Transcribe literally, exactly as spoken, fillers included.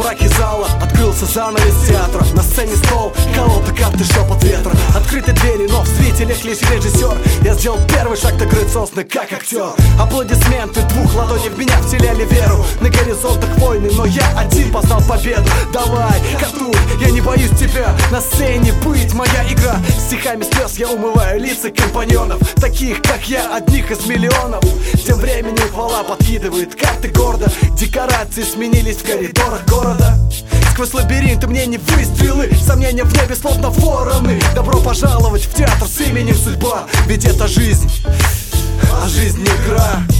полумраке зала открылся занавес театра. На сцене стол, колода, карты, шепот ветра. Открыты двери, но в зрителях лишь режиссер. Я сделал первый шаг, так грациозно, как актер. Аплодисменты двух ладоней в меня вселяли веру. На горизонтах войны, но я один познал победу. Давай, катуй, я не боюсь тебя. На сцене быть моя игра. Стихами слез я умываю лица компаньонов, таких как я, одних из миллионов. Тем временем хвала подкидывает карты гордо. Декорации сменились в коридорах города. Сквозь лабиринты мне не выстрелы, сомнения в небе словно вороны. Добро пожаловать в театр с именем судьба, ведь это жизнь, а жизнь не игра.